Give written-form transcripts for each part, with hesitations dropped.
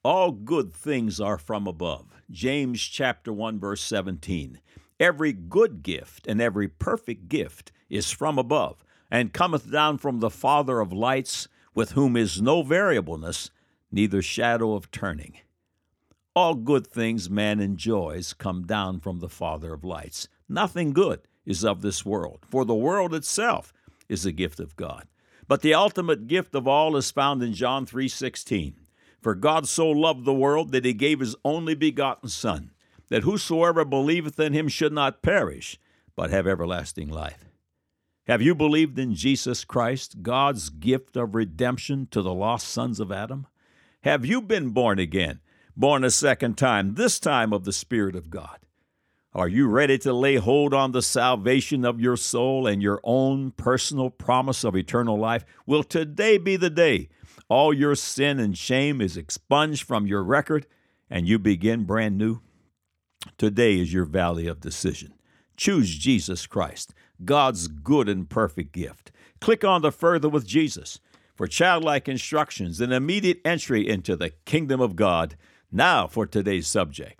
All good things are from above. James chapter 1 verse 17. Every good gift and every perfect gift is from above, and cometh down from the Father of lights, with whom is no variableness, neither shadow of turning. All good things man enjoys come down from the Father of lights. Nothing good is of this world, for the world itself is a gift of God. But the ultimate gift of all is found in John 3:16. For God so loved the world that he gave his only begotten Son, that whosoever believeth in him should not perish, but have everlasting life. Have you believed in Jesus Christ, God's gift of redemption to the lost sons of Adam? Have you been born again, born a second time, this time of the Spirit of God? Are you ready to lay hold on the salvation of your soul and your own personal promise of eternal life? Will today be the day all your sin and shame is expunged from your record and you begin brand new? Today is your valley of decision. Choose Jesus Christ, God's good and perfect gift. Click on the Further with Jesus for childlike instructions and immediate entry into the kingdom of God. Now for today's subject.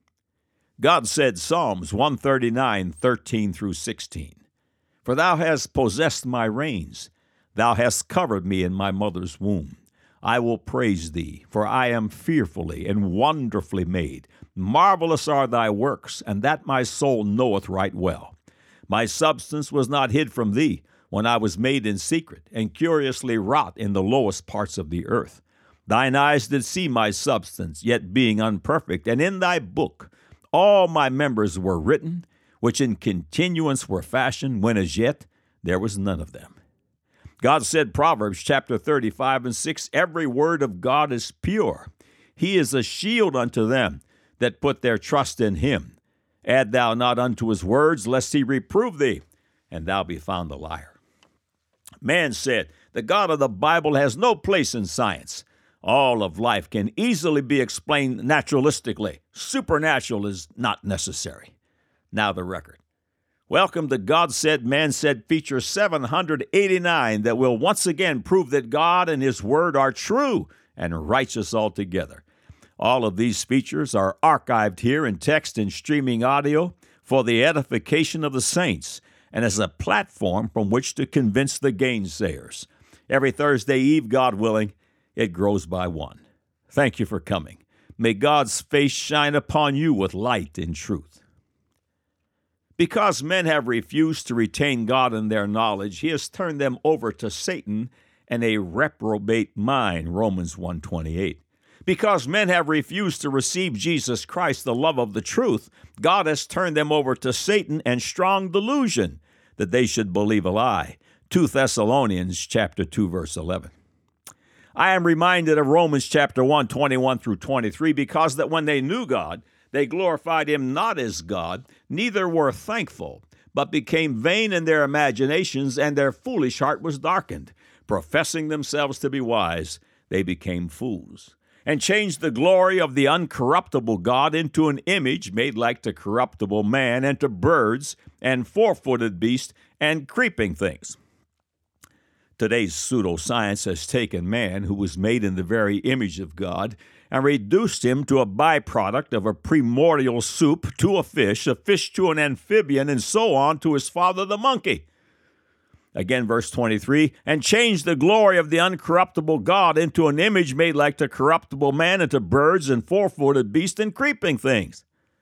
God said, Psalms 139, 13 through 16, For thou hast possessed my reins, thou hast covered me in my mother's womb. I will praise thee, for I am fearfully and wonderfully made. Marvelous are thy works, and that my soul knoweth right well. My substance was not hid from thee when I was made in secret, and curiously wrought in the lowest parts of the earth. Thine eyes did see my substance, yet being unperfect, and in thy book all my members were written, which in continuance were fashioned, when as yet there was none of them. God said, Proverbs chapter 35 and 6, Every word of God is pure. He is a shield unto them that put their trust in him. Add thou not unto his words, lest he reprove thee, and thou be found a liar. Man said, the God of the Bible has no place in science. All of life can easily be explained naturalistically. Supernatural is not necessary. Now the record. Welcome to God Said, Man Said, feature 789 that will once again prove that God and his word are true and righteous altogether. All of these features are archived here in text and streaming audio for the edification of the saints and as a platform from which to convince the gainsayers. Every Thursday Eve, God willing, it grows by one. Thank you for coming. May God's face shine upon you with light and truth. Because men have refused to retain God in their knowledge, he has turned them over to Satan and a reprobate mind, Romans 1:28. Because men have refused to receive Jesus Christ, the love of the truth, God has turned them over to Satan and strong delusion that they should believe a lie, 2 Thessalonians chapter 2, verse 11. I am reminded of Romans chapter 1, 21 through 23, because that when they knew God, they glorified him not as God, neither were thankful, but became vain in their imaginations, and their foolish heart was darkened. Professing themselves to be wise, they became fools, and changed the glory of the uncorruptible God into an image made like to corruptible man, and to birds, and four-footed beasts, and creeping things. Today's pseudoscience has taken man, who was made in the very image of God, and reduced him to a byproduct of a primordial soup, to a fish to an amphibian, and so on to his father the monkey. Again, verse 23, and changed the glory of the uncorruptible God into an image made like to corruptible man, and to birds and four-footed beasts and creeping things.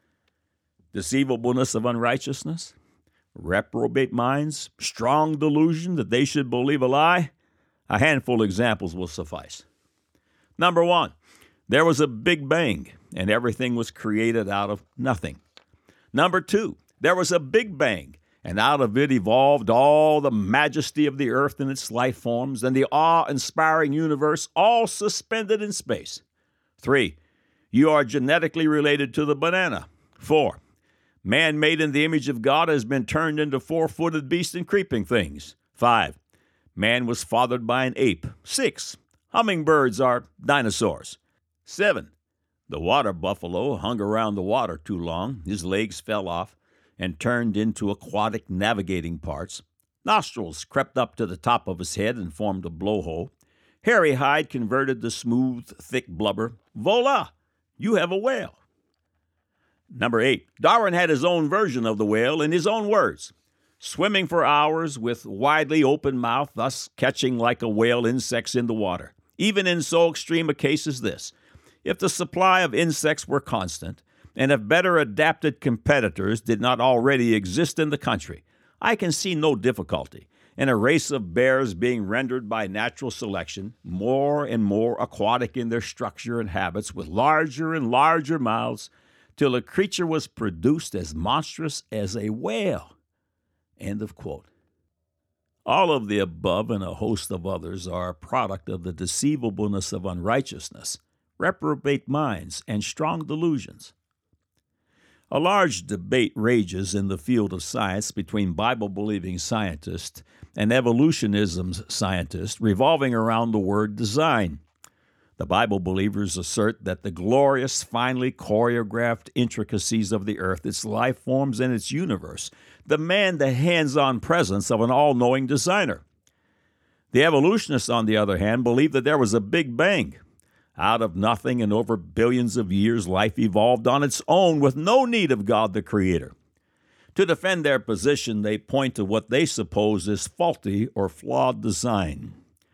Deceivableness of unrighteousness, reprobate minds, strong delusion that they should believe a lie. A handful of examples will suffice. Number one, there was a big bang, and everything was created out of nothing. Number two, there was a big bang, and out of it evolved all the majesty of the earth and its life forms, and the awe-inspiring universe, all suspended in space. 3, you are genetically related to the banana. 4, man made in the image of God has been turned into four-footed beasts and creeping things. 5, man was fathered by an ape. 6, hummingbirds are dinosaurs. 7, the water buffalo hung around the water too long. His legs fell off and turned into aquatic navigating parts. Nostrils crept up to the top of his head and formed a blowhole. Hairy hide converted to smooth, thick blubber. Voila! You have a whale. Number 8. Darwin had his own version of the whale in his own words. Swimming for hours with widely open mouth, thus catching like a whale insects in the water. Even in so extreme a case as this, if the supply of insects were constant, and if better adapted competitors did not already exist in the country, I can see no difficulty in a race of bears being rendered by natural selection more and more aquatic in their structure and habits, with larger and larger mouths, till a creature was produced as monstrous as a whale. End of quote. All of the above and a host of others are a product of the deceivableness of unrighteousness, reprobate minds, and strong delusions. A large debate rages in the field of science between Bible-believing scientists and evolutionism's scientists, revolving around the word design. The Bible believers assert that the glorious, finely choreographed intricacies of the earth, its life forms, and its universe demand the hands-on presence of an all-knowing designer. The evolutionists, on the other hand, believe that there was a Big Bang. Out of nothing and over billions of years, life evolved on its own with no need of God the Creator. To defend their position, they point to what they suppose is faulty or flawed design.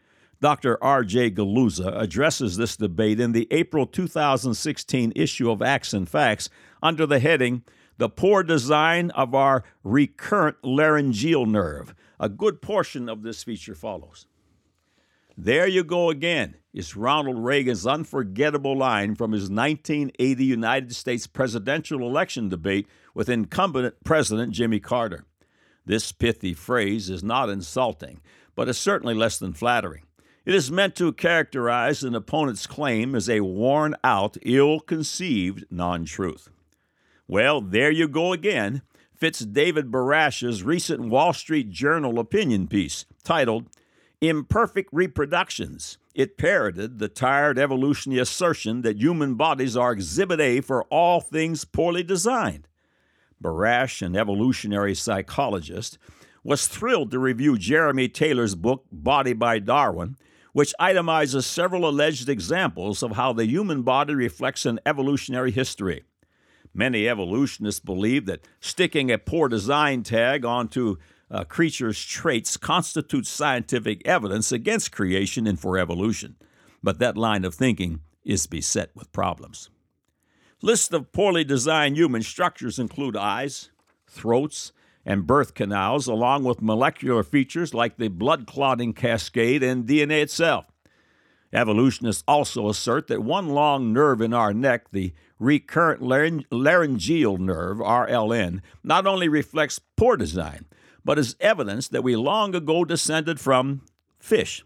Dr. R.J. Galuza addresses this debate in the April 2016 issue of Acts and Facts under the heading, "The Poor Design of Our Recurrent Laryngeal Nerve." A good portion of this feature follows. "There you go again," is Ronald Reagan's unforgettable line from his 1980 United States presidential election debate with incumbent President Jimmy Carter. This pithy phrase is not insulting, but is certainly less than flattering. It is meant to characterize an opponent's claim as a worn-out, ill-conceived non-truth. Well, there you go again fits David Barash's recent Wall Street Journal opinion piece titled, "Imperfect Reproductions." It parroted the tired evolutionary assertion that human bodies are Exhibit A for all things poorly designed. Barash, an evolutionary psychologist, was thrilled to review Jeremy Taylor's book, Body by Darwin, which itemizes several alleged examples of how the human body reflects an evolutionary history. Many evolutionists believe that sticking a poor design tag onto a creature's traits constitutes scientific evidence against creation and for evolution, but that line of thinking is beset with problems. Lists of poorly designed human structures include eyes, throats, and birth canals, along with molecular features like the blood clotting cascade and DNA itself. Evolutionists also assert that one long nerve in our neck, the recurrent laryngeal nerve, RLN, not only reflects poor design, but is evidence that we long ago descended from fish.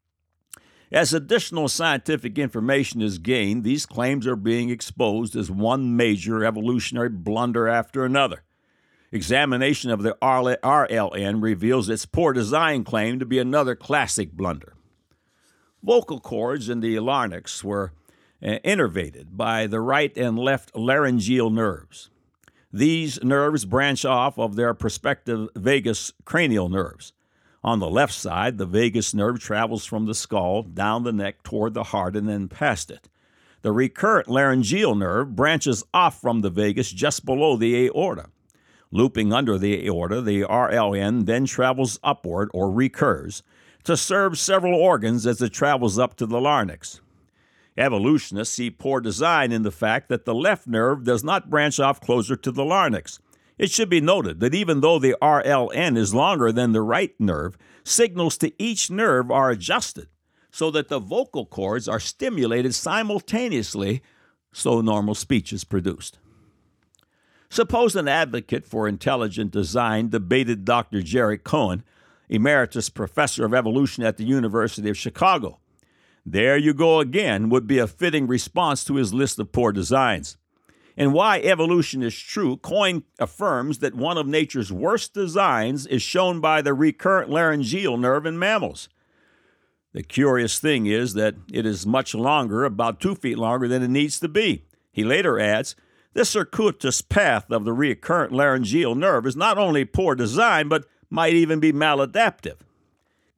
As additional scientific information is gained, these claims are being exposed as one major evolutionary blunder after another. Examination of the RLN reveals its poor design claim to be another classic blunder. Vocal cords in the larynx were innervated by the right and left laryngeal nerves. These nerves branch off of their respective vagus cranial nerves. On the left side, the vagus nerve travels from the skull down the neck toward the heart and then past it. The recurrent laryngeal nerve branches off from the vagus just below the aorta. Looping under the aorta, the RLN then travels upward or recurs to serve several organs as it travels up to the larynx. Evolutionists see poor design in the fact that the left nerve does not branch off closer to the larynx. It should be noted that even though the RLN is longer than the right nerve, signals to each nerve are adjusted so that the vocal cords are stimulated simultaneously so normal speech is produced. Suppose an advocate for intelligent design debated Dr. Jerry Cohen, emeritus professor of evolution at the University of Chicago. There you go again would be a fitting response to his list of poor designs. And why evolution is true, Cohen affirms that one of nature's worst designs is shown by the recurrent laryngeal nerve in mammals. The curious thing is that it is much longer, about 2 feet longer than it needs to be. He later adds, this circuitous path of the recurrent laryngeal nerve is not only poor design, but might even be maladaptive.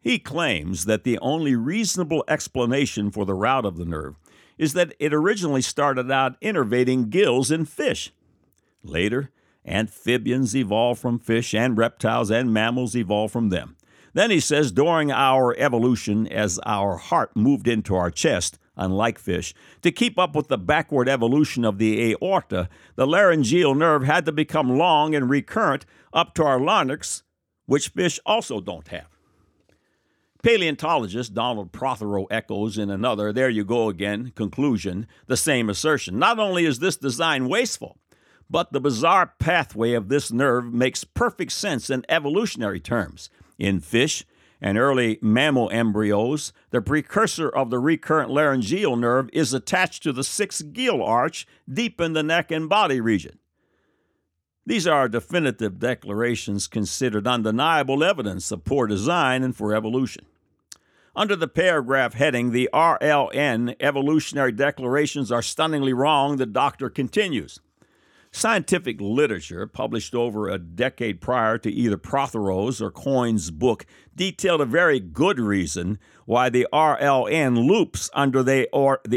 He claims that the only reasonable explanation for the route of the nerve is that it originally started out innervating gills in fish. Later, amphibians evolved from fish, and reptiles and mammals evolved from them. Then he says, during our evolution, as our heart moved into our chest, unlike fish, to keep up with the backward evolution of the aorta, the laryngeal nerve had to become long and recurrent up to our larynx, which fish also don't have. Paleontologist Donald Prothero echoes in another, there you go again, conclusion, the same assertion. Not only is this design wasteful, but the bizarre pathway of this nerve makes perfect sense in evolutionary terms. In fish and early mammal embryos, the precursor of the recurrent laryngeal nerve is attached to the sixth gill arch deep in the neck and body region. These are definitive declarations considered undeniable evidence of poor design and for evolution. Under the paragraph heading, the RLN evolutionary declarations are stunningly wrong, the doctor continues. Scientific literature, published over a decade prior to either Prothero's or Coyne's book, detailed a very good reason why the RLN loops under the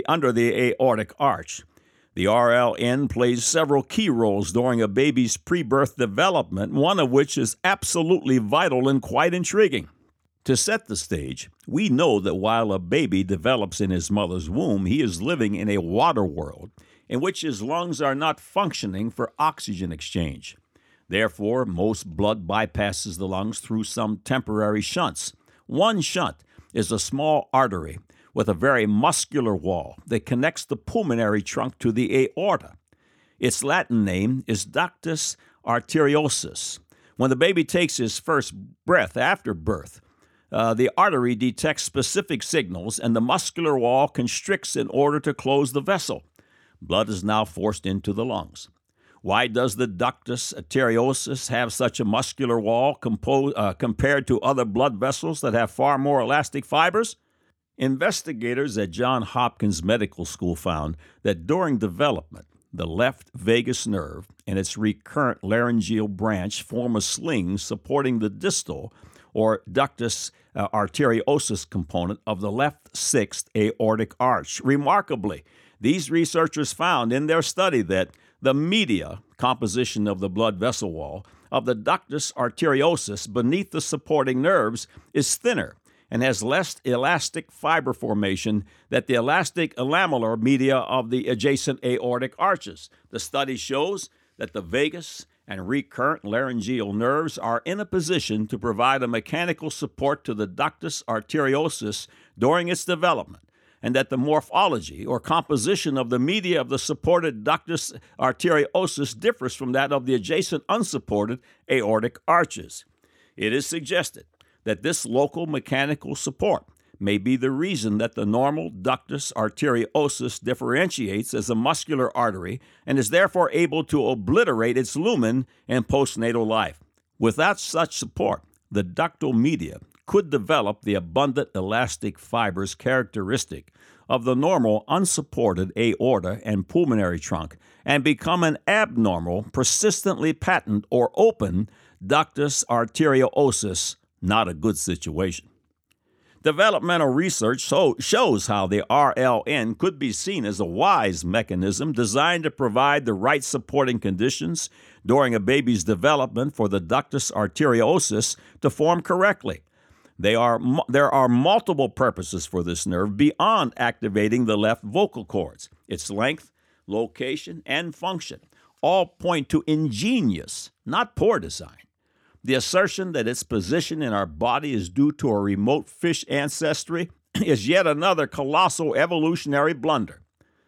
aortic arch. The RLN plays several key roles during a baby's pre-birth development, one of which is absolutely vital and quite intriguing. To set the stage, we know that while a baby develops in his mother's womb, he is living in a water world in which his lungs are not functioning for oxygen exchange. Therefore, most blood bypasses the lungs through some temporary shunts. One shunt is a small artery with a very muscular wall that connects the pulmonary trunk to the aorta. Its Latin name is ductus arteriosus. When the baby takes his first breath after birth, the artery detects specific signals and the muscular wall constricts in order to close the vessel. Blood is now forced into the lungs. Why does the ductus arteriosus have such a muscular wall compared to other blood vessels that have far more elastic fibers? Investigators at Johns Hopkins Medical School found that during development, the left vagus nerve and its recurrent laryngeal branch form a sling supporting the distal or ductus arteriosus component of the left sixth aortic arch. Remarkably, these researchers found in their study that the media composition of the blood vessel wall of the ductus arteriosus beneath the supporting nerves is thinner and has less elastic fiber formation than the elastic lamellar media of the adjacent aortic arches. The study shows that the vagus and recurrent laryngeal nerves are in a position to provide a mechanical support to the ductus arteriosus during its development, and that the morphology or composition of the media of the supported ductus arteriosus differs from that of the adjacent unsupported aortic arches. It is suggested that this local mechanical support may be the reason that the normal ductus arteriosus differentiates as a muscular artery and is therefore able to obliterate its lumen in postnatal life. Without such support, the ductal media could develop the abundant elastic fibers characteristic of the normal unsupported aorta and pulmonary trunk and become an abnormal, persistently patent or open ductus arteriosus, not a good situation. Developmental research shows how the RLN could be seen as a wise mechanism designed to provide the right supporting conditions during a baby's development for the ductus arteriosus to form correctly. There are multiple purposes for this nerve beyond activating the left vocal cords. Its length, location, and function all point to ingenious, not poor design. The assertion that its position in our body is due to a remote fish ancestry is yet another colossal evolutionary blunder.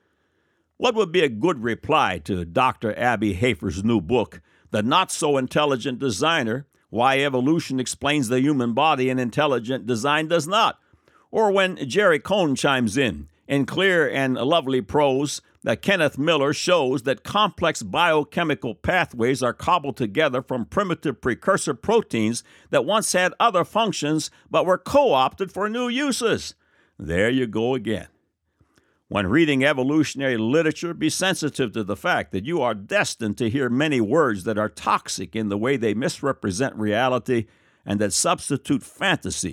What would be a good reply to Dr. Abby Hafer's new book, The Not-So-Intelligent Designer, Why Evolution Explains the Human Body and Intelligent Design Does Not? Or when Jerry Cohn chimes in clear and lovely prose, that Kenneth Miller shows that complex biochemical pathways are cobbled together from primitive precursor proteins that once had other functions but were co-opted for new uses. There you go again. When reading evolutionary literature, be sensitive to the fact that you are destined to hear many words that are toxic in the way they misrepresent reality and that substitute fantasies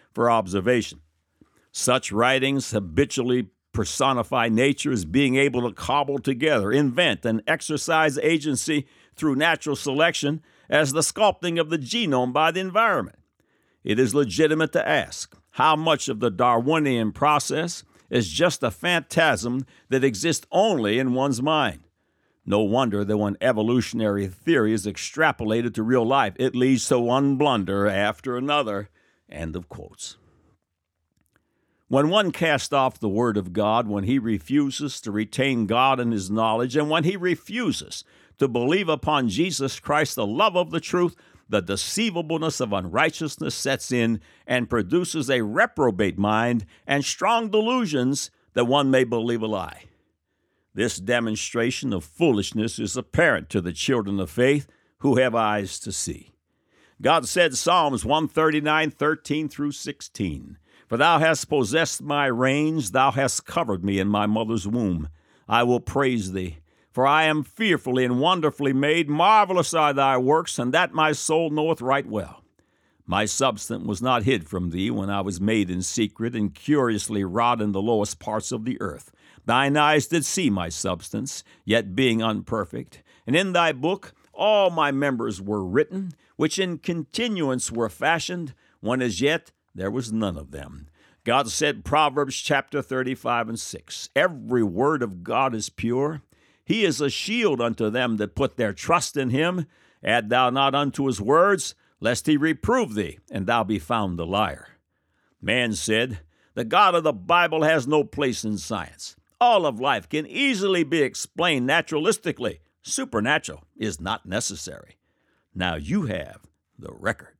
for observation. Such writings habitually personify nature as being able to cobble together, invent, and exercise agency through natural selection as the sculpting of the genome by the environment. It is legitimate to ask how much of the Darwinian process is just a phantasm that exists only in one's mind. No wonder that when evolutionary theory is extrapolated to real life, it leads to one blunder after another. End of quotes. When one casts off the Word of God, when he refuses to retain God in his knowledge, and when he refuses to believe upon Jesus Christ, the love of the truth, the deceivableness of unrighteousness sets in and produces a reprobate mind and strong delusions that one may believe a lie. This demonstration of foolishness is apparent to the children of faith who have eyes to see. God said, Psalms 139:13 through 16, "For thou hast possessed my reins, thou hast covered me in my mother's womb. I will praise thee, for I am fearfully and wonderfully made. Marvelous are thy works, and that my soul knoweth right well. My substance was not hid from thee when I was made in secret and curiously wrought in the lowest parts of the earth. Thine eyes did see my substance, yet being unperfect. And in thy book all my members were written, which in continuance were fashioned, when as yet there was none of them." God said, Proverbs chapter 35:6, "Every word of God is pure. He is a shield unto them that put their trust in him. Add thou not unto his words, lest he reprove thee, and thou be found a liar." Man said, "The God of the Bible has no place in science. All of life can easily be explained naturalistically. Supernatural is not necessary." Now you have the record.